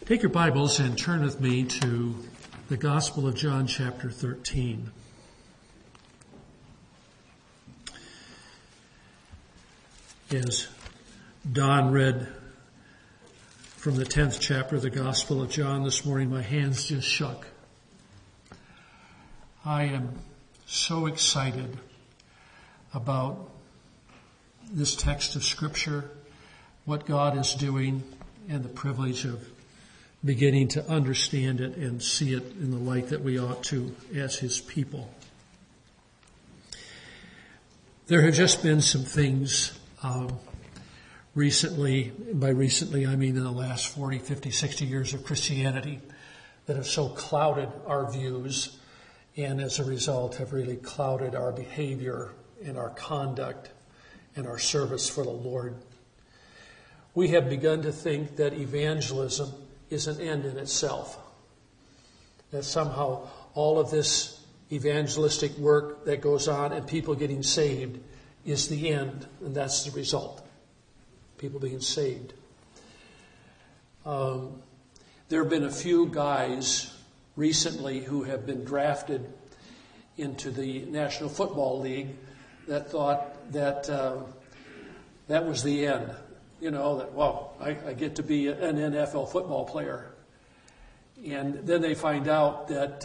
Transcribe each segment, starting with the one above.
Take your Bibles and turn with me to the Gospel of John chapter 13. As Don read from the 10th chapter of the Gospel of John this morning, my hands just shook. I am so excited about this text of Scripture, what God is doing, and the privilege of beginning to understand it and see it in the light that we ought to as His people. There have just been some things recently, by recently I mean in the last 40, 50, 60 years of Christianity, that have so clouded our views and as a result have really clouded our behavior and our conduct and our service for the Lord. We have begun to think that evangelism is an end in itself. That somehow all of this evangelistic work that goes on and people getting saved is the end, and that's the result. People being saved. There have been a few guys recently who have been drafted into the National Football League that thought that that was the end. You know, that, well, I get to be an NFL football player. And then they find out that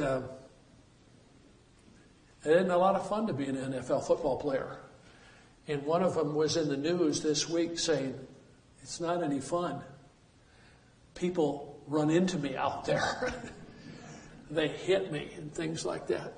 it isn't a lot of fun to be an NFL football player. And one of them was in the news this week saying, it's not any fun. People run into me out there. They hit me and things like that.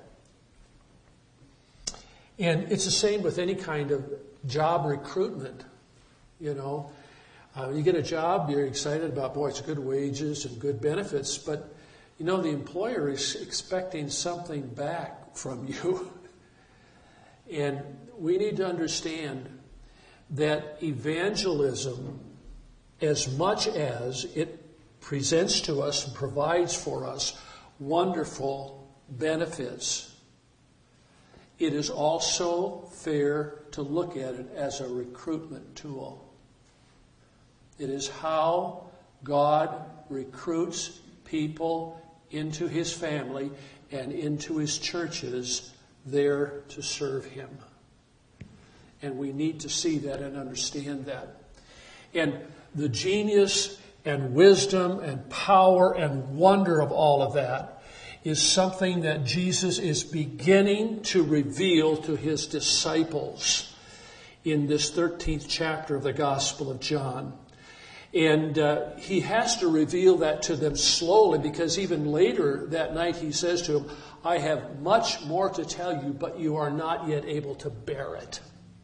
And it's the same with any kind of job recruitment, you know. You get a job, you're excited about, boy, it's good wages and good benefits, but, you know, the employer is expecting something back from you. And we need to understand that evangelism, as much as it presents to us and provides for us wonderful benefits, it is also fair to look at it as a recruitment tool. It is how God recruits people into His family and into His churches there to serve Him. And we need to see that and understand that. And the genius and wisdom and power and wonder of all of that is something that Jesus is beginning to reveal to His disciples in this 13th chapter of the Gospel of John. And He has to reveal that to them slowly, because even later that night He says to them, I have much more to tell you, but you are not yet able to bear it.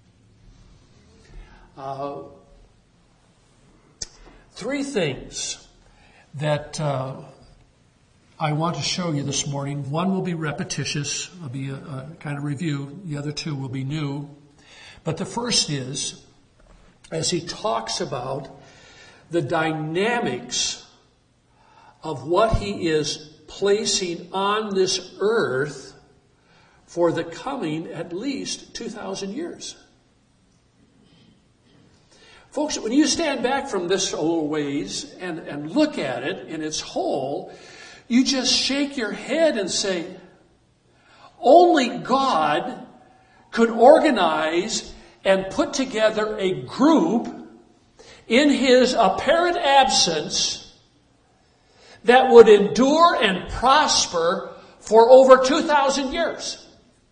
Three things that I want to show you this morning. One will be repetitious. It'll be a kind of review. The other two will be new. But the first is, as He talks about the dynamics of what He is placing on this earth for the coming at least 2,000 years. Folks, when you stand back from this a little ways and look at it in its whole, you just shake your head and say, only God could organize and put together a group in His apparent absence that would endure and prosper for over 2,000 years.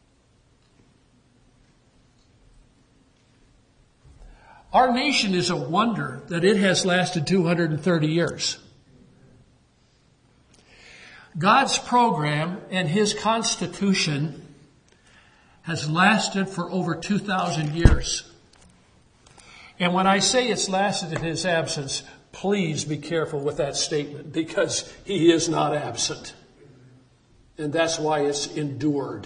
Our nation is a wonder that it has lasted 230 years. God's program and His Constitution has lasted for over 2,000 years. And when I say it's lasted in His absence, please be careful with that statement, because He is not absent. And that's why it's endured.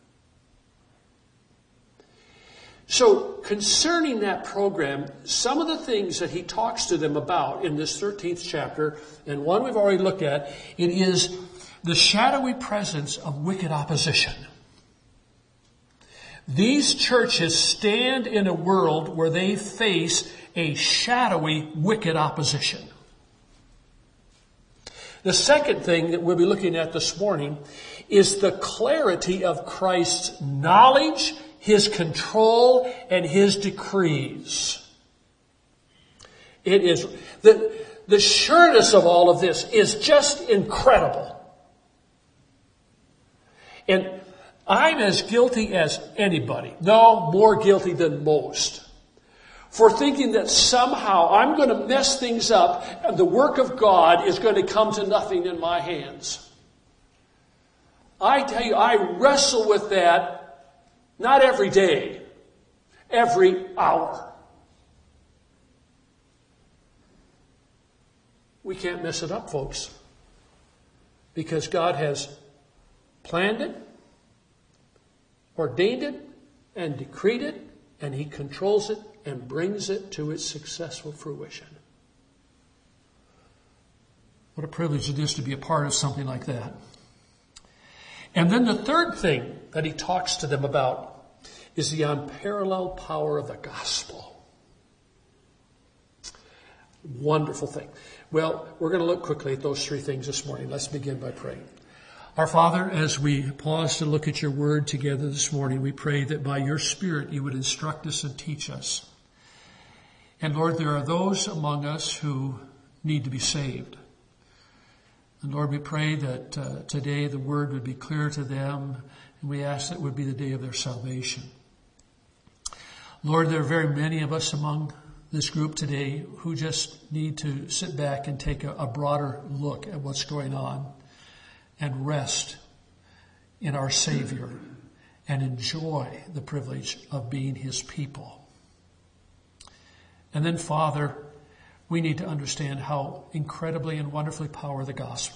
So concerning that program, some of the things that He talks to them about in this 13th chapter, and one we've already looked at, it is the shadowy presence of wicked opposition. These churches stand in a world where they face a shadowy, wicked opposition. The second thing that we'll be looking at this morning is the clarity of Christ's knowledge, His control, and His decrees. It is, the sureness of all of this is just incredible. And I'm as guilty as anybody. No, more guilty than most. For thinking that somehow I'm going to mess things up and the work of God is going to come to nothing in my hands. I tell you, I wrestle with that not every day, every hour. We can't mess it up, folks, because God has planned it, ordained it, and decreed it, and He controls it and brings it to its successful fruition. What a privilege it is to be a part of something like that. And then the third thing that He talks to them about is the unparalleled power of the gospel. Wonderful thing. Well, we're going to look quickly at those three things this morning. Let's begin by praying. Our Father, as we pause to look at your word together this morning, we pray that by your Spirit you would instruct us and teach us. And Lord, there are those among us who need to be saved. And Lord, we pray that today the word would be clear to them, and we ask that it would be the day of their salvation. Lord, there are very many of us among this group today who just need to sit back and take a broader look at what's going on and rest in our Savior and enjoy the privilege of being His people. And then, Father, we need to understand how incredibly and wonderfully powerful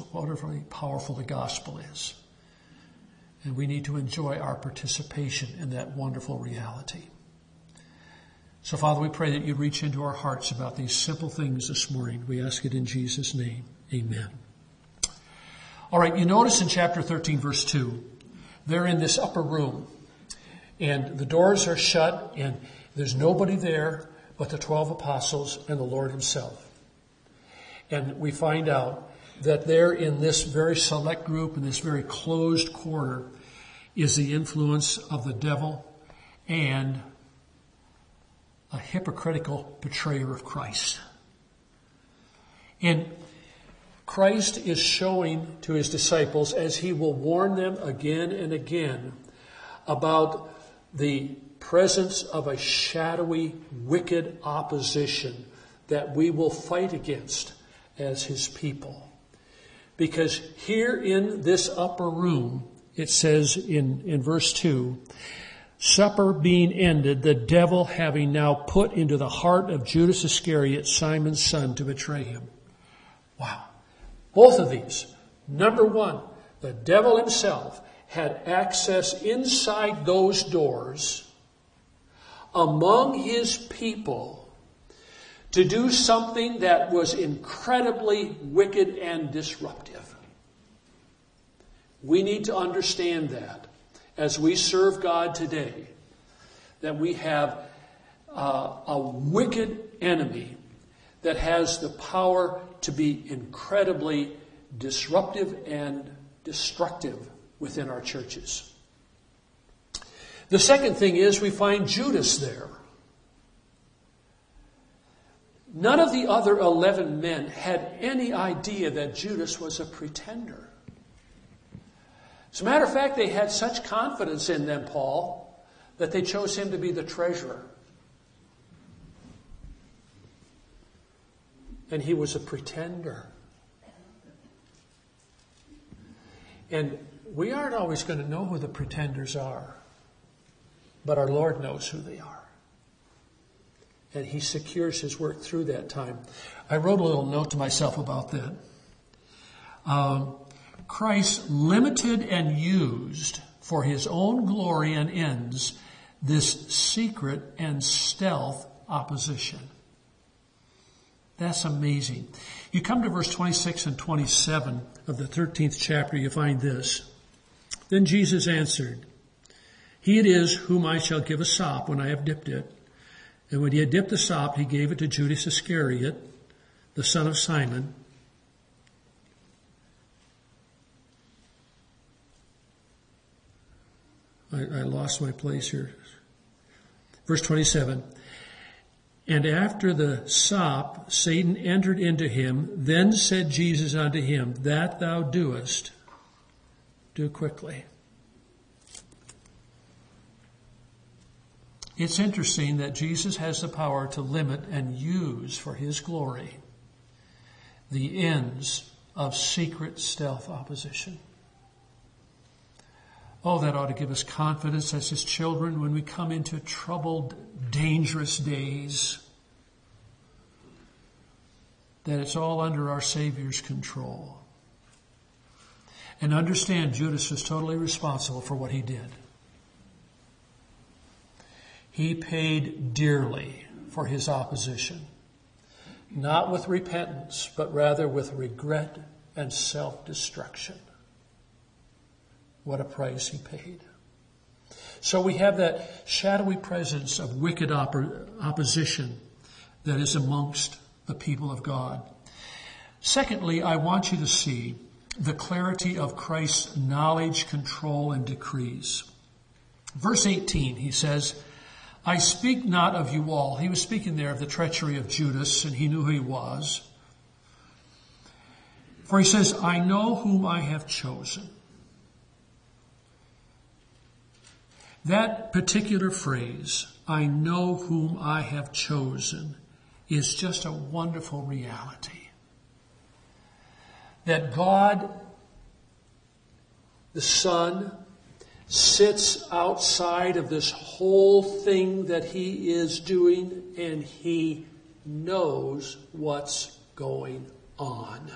the gospel is. And we need to enjoy our participation in that wonderful reality. So, Father, we pray that you reach into our hearts about these simple things this morning. We ask it in Jesus' name. Amen. All right, you notice in chapter 13, verse 2, they're in this upper room, and the doors are shut, and there's nobody there but the 12 apostles and the Lord Himself. And we find out that there in this very select group, in this very closed corner, is the influence of the devil and a hypocritical betrayer of Christ. And Christ is showing to His disciples, as He will warn them again and again, about the presence of a shadowy, wicked opposition that we will fight against as His people. Because here in this upper room, it says in verse 2, supper being ended, the devil having now put into the heart of Judas Iscariot, Simon's son, to betray Him. Wow. Both of these. Number one, the devil himself had access inside those doors among his people to do something that was incredibly wicked and disruptive. We need to understand that as we serve God today, that we have a wicked enemy that has the power to be incredibly disruptive and destructive within our churches. The second thing is we find Judas there. None of the other 11 men had any idea that Judas was a pretender. As a matter of fact, they had such confidence in them, Paul, that they chose him to be the treasurer. And he was a pretender. And we aren't always going to know who the pretenders are. But our Lord knows who they are. And He secures His work through that time. I wrote a little note to myself about that. Christ limited and used for His own glory and ends this secret and stealth opposition. That's amazing. You come to verse 26 and 27 of the 13th chapter, you find this. Then Jesus answered, He it is whom I shall give a sop when I have dipped it. And when He had dipped the sop, He gave it to Judas Iscariot, the son of Simon. I lost my place here. Verse 27. And after the sop, Satan entered into him. Then said Jesus unto him, That thou doest, do quickly. It's interesting that Jesus has the power to limit and use for his glory the ends of secret stealth opposition. Oh, that ought to give us confidence as his children when we come into troubled, dangerous days, that it's all under our Savior's control. And understand Judas was totally responsible for what he did. He paid dearly for his opposition, not with repentance, but rather with regret and self-destruction. What a price he paid. So we have that shadowy presence of wicked opposition that is amongst the people of God. Secondly, I want you to see the clarity of Christ's knowledge, control, and decrees. Verse 18, he says, I speak not of you all. He was speaking there of the treachery of Judas, and he knew who he was. For he says, I know whom I have chosen. That particular phrase, I know whom I have chosen, is just a wonderful reality. That God, the Son, sits outside of this whole thing that he is doing, and he knows what's going on.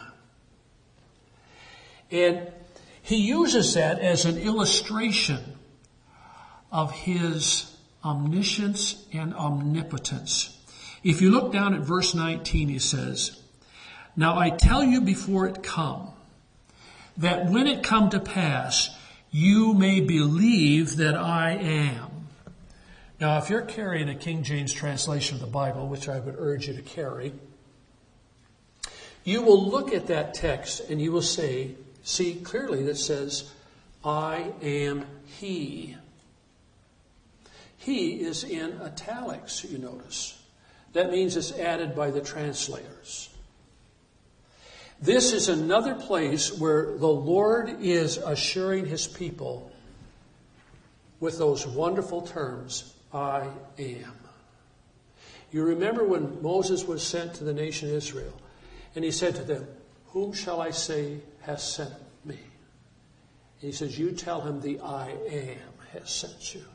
And he uses that as an illustration of his omniscience and omnipotence. If you look down at verse 19, he says, Now I tell you before it come, that when it come to pass, you may believe that I am. Now, if you're carrying a King James translation of the Bible, which I would urge you to carry, you will look at that text and you will see clearly that says, I am he. He is in italics, you notice. That means it's added by the translators. This is another place where the Lord is assuring his people with those wonderful terms, I am. You remember when Moses was sent to the nation of Israel, and he said to them, Whom shall I say has sent me? And he says, you tell him the I am has sent you.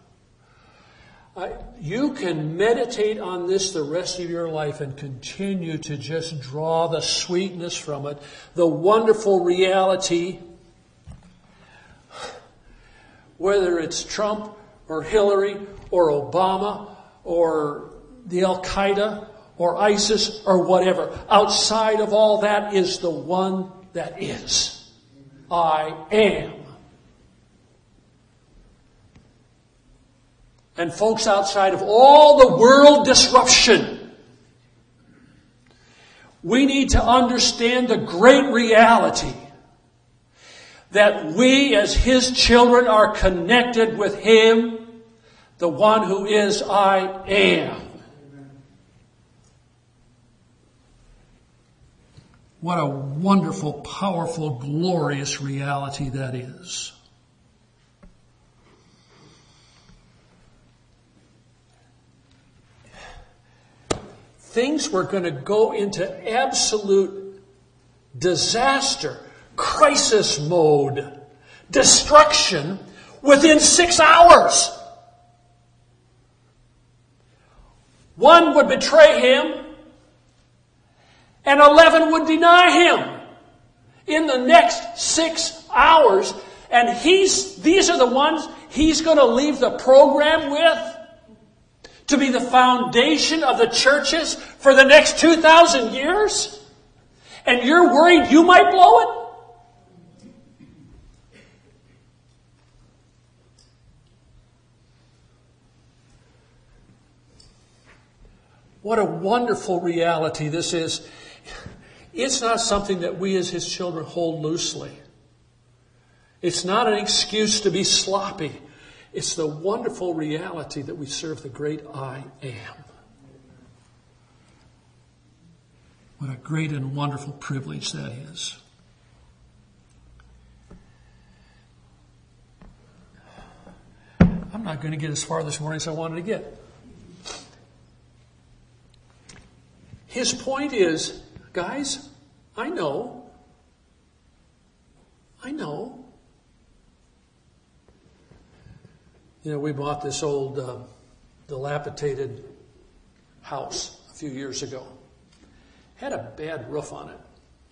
You can meditate on this the rest of your life and continue to just draw the sweetness from it, the wonderful reality, whether it's Trump or Hillary or Obama or the Al-Qaeda or ISIS or whatever. Outside of all that is the one that is. I am. And folks, outside of all the world disruption, we need to understand the great reality that we as his children are connected with him, the one who is I am. What a wonderful, powerful, glorious reality that is. Things were going to go into absolute disaster, crisis mode, destruction within 6 hours. One would betray him, and 11 would deny him in the next 6 hours. And these are the ones he's going to leave the program with to be the foundation of the churches for the next 2,000 years? And you're worried you might blow it? What a wonderful reality this is. It's not something that we as his children hold loosely. It's not an excuse to be sloppy. It's the wonderful reality that we serve the great I Am. What a great and wonderful privilege that is. I'm not going to get as far this morning as I wanted to get. His point is, guys, I know. You know, we bought this old dilapidated house a few years ago. Had a bad roof on it.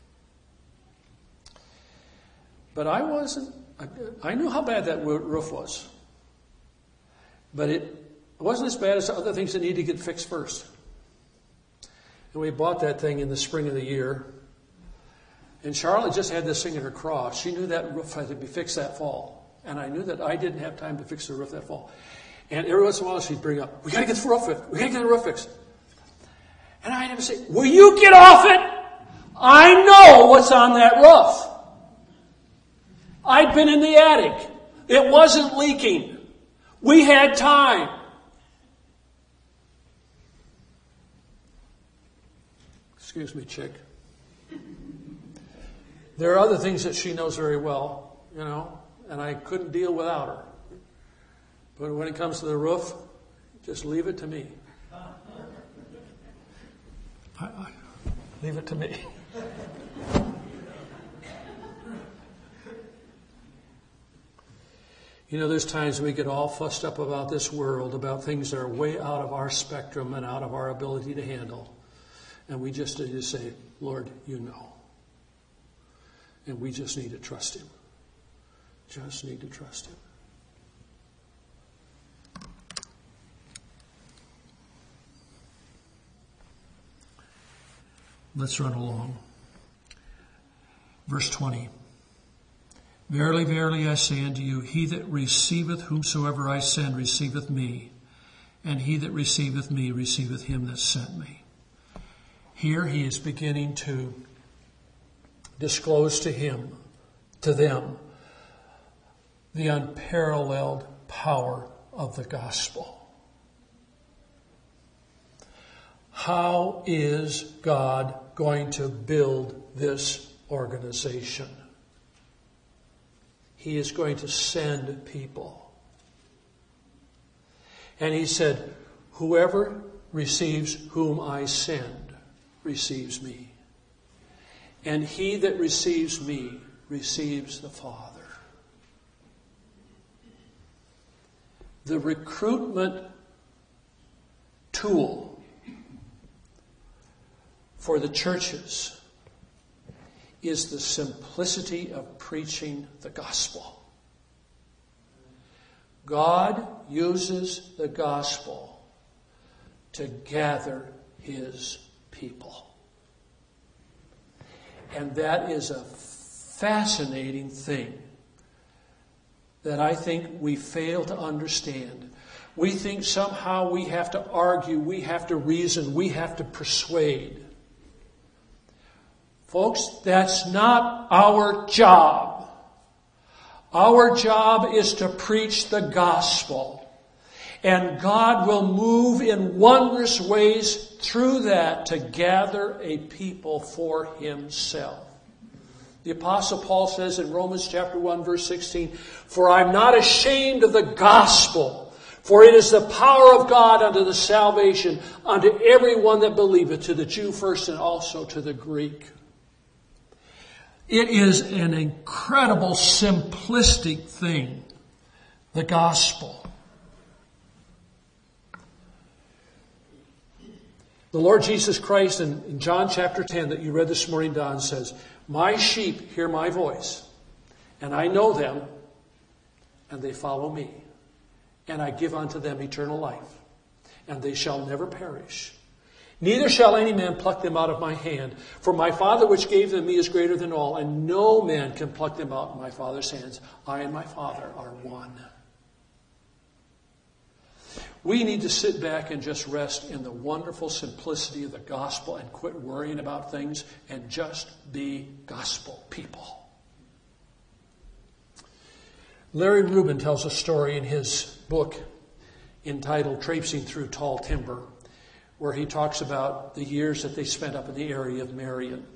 But I knew how bad that roof was. But it wasn't as bad as other things that needed to get fixed first. And we bought that thing in the spring of the year. And Charlotte just had this thing in her craw. She knew that roof had to be fixed that fall. And I knew that I didn't have time to fix the roof that fall. And every once in a while she'd bring up, we got to get the roof fixed. We got to get the roof fixed. And I'd have to say, will you get off it? I know what's on that roof. I'd been in the attic. It wasn't leaking. We had time. Excuse me, chick. There are other things that she knows very well, you know, and I couldn't deal without her. But when it comes to the roof, just leave it to me. Leave it to me. You know, there's times we get all fussed up about this world, about things that are way out of our spectrum and out of our ability to handle. And we just need to say, Lord, you know. And we just need to trust him. Just need to trust him. Let's run along. Verse 20. Verily, verily, I say unto you, he that receiveth whomsoever I send receiveth me, and he that receiveth me receiveth him that sent me. Here he is beginning to disclose to them, the unparalleled power of the gospel. How is God going to build this organization? He is going to send people. And he said, whoever receives whom I send receives me. And he that receives me receives the Father. The recruitment tool for the churches is the simplicity of preaching the gospel. God uses the gospel to gather his people. And that is a fascinating thing that I think we fail to understand. We think somehow we have to argue, we have to reason, we have to persuade. Folks, that's not our job. Our job is to preach the gospel. And God will move in wondrous ways through that to gather a people for himself. The Apostle Paul says in Romans chapter 1, verse 16, for I'm not ashamed of the gospel, for it is the power of God unto the salvation unto everyone that believeth, to the Jew first and also to the Greek. It is an incredible simplistic thing, the gospel. The Lord Jesus Christ in John chapter 10 that you read this morning, Don, says, my sheep hear my voice, and I know them, and they follow me. And I give unto them eternal life, and they shall never perish. Neither shall any man pluck them out of my hand. For my Father which gave them me is greater than all, and no man can pluck them out of my Father's hands. I and my Father are one. We need to sit back and just rest in the wonderful simplicity of the gospel and quit worrying about things and just be gospel people. Larry Rubin tells a story in his book entitled Traipsing Through Tall Timber, where he talks about the years that they spent up in the area of Marion.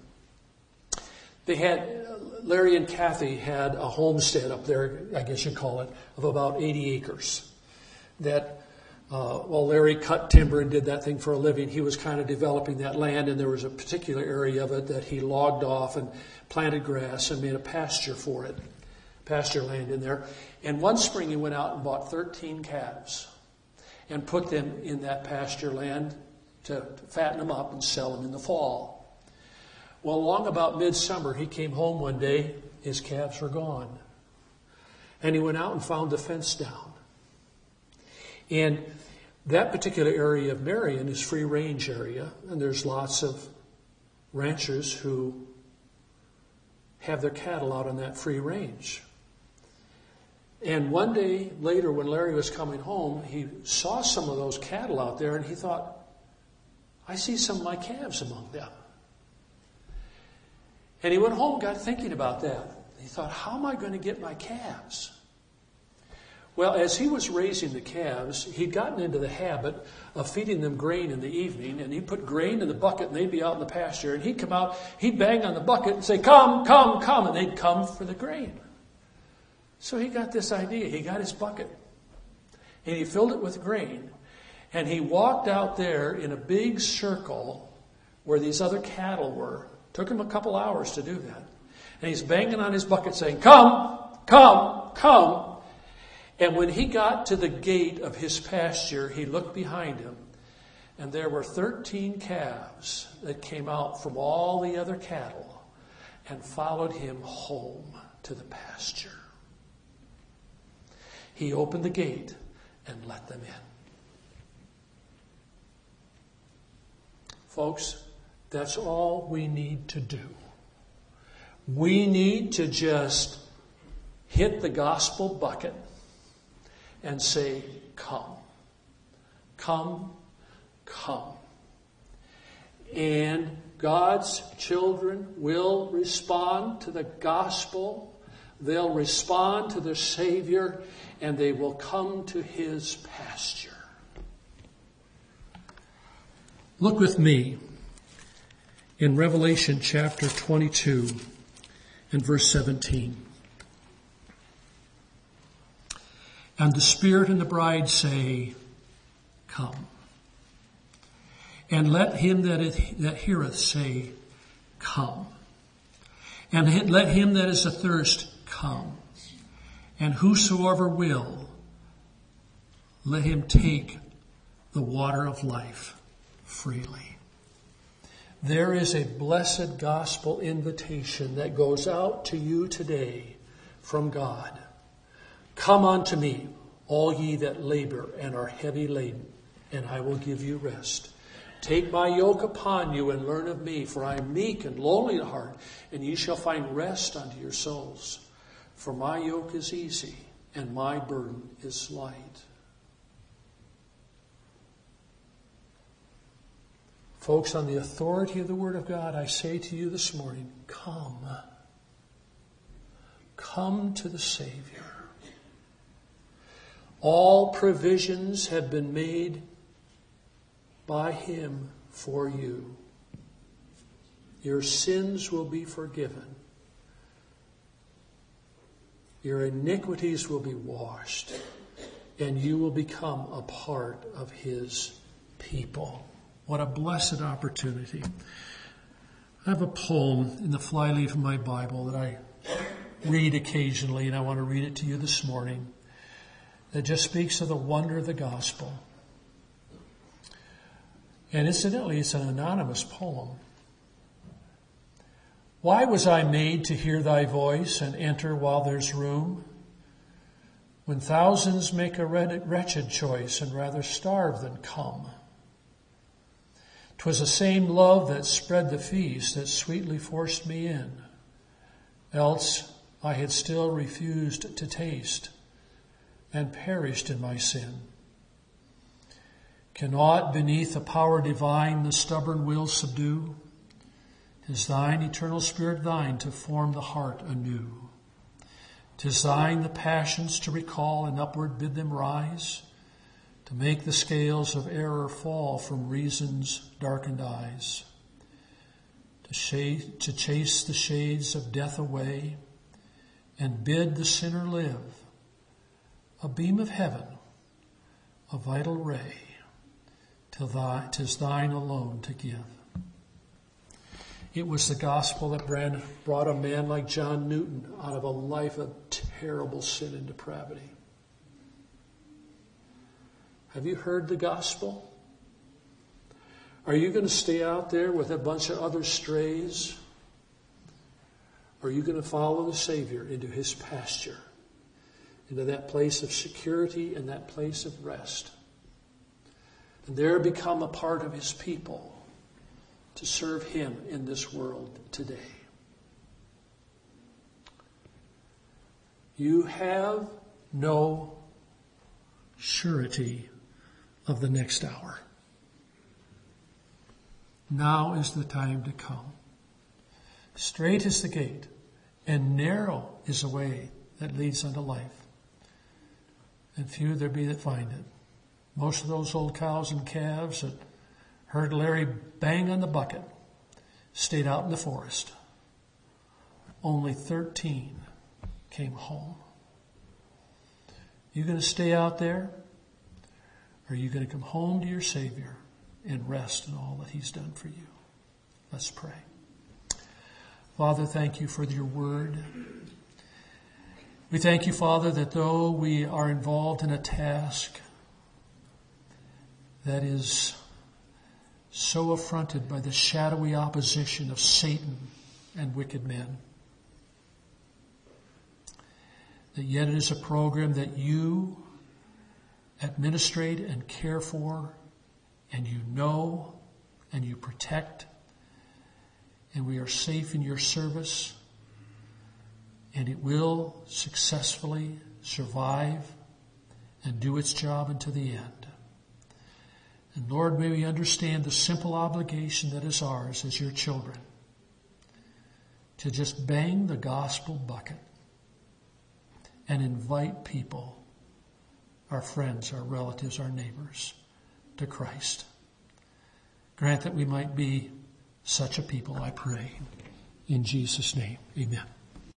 Larry and Kathy had a homestead up there, I guess you'd call it, of about 80 acres. That, while Larry cut timber and did that thing for a living, he was kind of developing that land, and there was a particular area of it that he logged off and planted grass and made a pasture for it, pasture land in there. And one spring he went out and bought 13 calves and put them in that pasture land to fatten them up and sell them in the fall. Well, along about midsummer, he came home one day, his calves were gone. And he went out and found the fence down. And that particular area of Marion is free range area, and there's lots of ranchers who have their cattle out on that free range. And one day later, when Larry was coming home, he saw some of those cattle out there, and he thought, I see some of my calves among them. And he went home and got thinking about that. He thought, how am I going to get my calves? Well, as he was raising the calves, he'd gotten into the habit of feeding them grain in the evening, and he'd put grain in the bucket, and they'd be out in the pasture, and he'd come out, he'd bang on the bucket and say, come, come, come, and they'd come for the grain. So he got this idea. He got his bucket, and he filled it with grain, and he walked out there in a big circle where these other cattle were. Took him a couple hours to do that. And he's banging on his bucket saying, come, come, come. And when he got to the gate of his pasture, he looked behind him, and there were 13 calves that came out from all the other cattle and followed him home to the pasture. He opened the gate and let them in. Folks, that's all we need to do. We need to just hit the gospel bucket and say, come, come, come. And God's children will respond to the gospel. They'll respond to their Savior, and they will come to His pasture. Look with me in Revelation chapter 22 and verse 17. And the Spirit and the bride say, come. And let him that heareth say, come. And let him that is athirst come. And whosoever will, let him take the water of life freely. There is a blessed gospel invitation that goes out to you today from God. Come unto me, all ye that labor and are heavy laden, and I will give you rest. Take my yoke upon you and learn of me, for I am meek and lowly in heart, and ye shall find rest unto your souls. For my yoke is easy, and my burden is light. Folks, on the authority of the Word of God, I say to you this morning, come. Come to the Savior. All provisions have been made by Him for you. Your sins will be forgiven. Your iniquities will be washed, and you will become a part of His people. What a blessed opportunity. I have a poem in the flyleaf of my Bible that I read occasionally, and I want to read it to you this morning, that just speaks of the wonder of the gospel. And incidentally, it's an anonymous poem. Why was I made to hear thy voice and enter while there's room? When thousands make a wretched choice and rather starve than come. 'Twas the same love that spread the feast that sweetly forced me in. Else I had still refused to taste and perished in my sin. Can aught beneath the power divine the stubborn will subdue? 'Tis thine, eternal Spirit, thine to form the heart anew. 'Tis thine the passions to recall and upward bid them rise, to make the scales of error fall from reason's darkened eyes, to chase the shades of death away and bid the sinner live, a beam of heaven, a vital ray, till 'tis thine alone to give. It was the gospel that brought a man like John Newton out of a life of terrible sin and depravity. Have you heard the gospel? Are you going to stay out there with a bunch of other strays? Or are you going to follow the Savior into his pasture, into that place of security and that place of rest, and there become a part of his people to serve him in this world today? You have no surety of the next hour. Now is the time to come. Straight is the gate, and narrow is the way that leads unto life, and few there be that find it. Most of those old cows and calves that heard Larry bang on the bucket stayed out in the forest. Only 13 came home. You going to stay out there? Or are you going to come home to your Savior and rest in all that he's done for you? Let's pray. Father, thank you for your word. We thank you, Father, that though we are involved in a task that is so affronted by the shadowy opposition of Satan and wicked men, that yet it is a program that you administrate and care for, and you know, and you protect, and we are safe in your service, and it will successfully survive and do its job unto the end. And Lord, may we understand the simple obligation that is ours as your children to just bang the gospel bucket and invite people, our friends, our relatives, our neighbors, to Christ. Grant that we might be such a people, I pray. In Jesus' name, amen.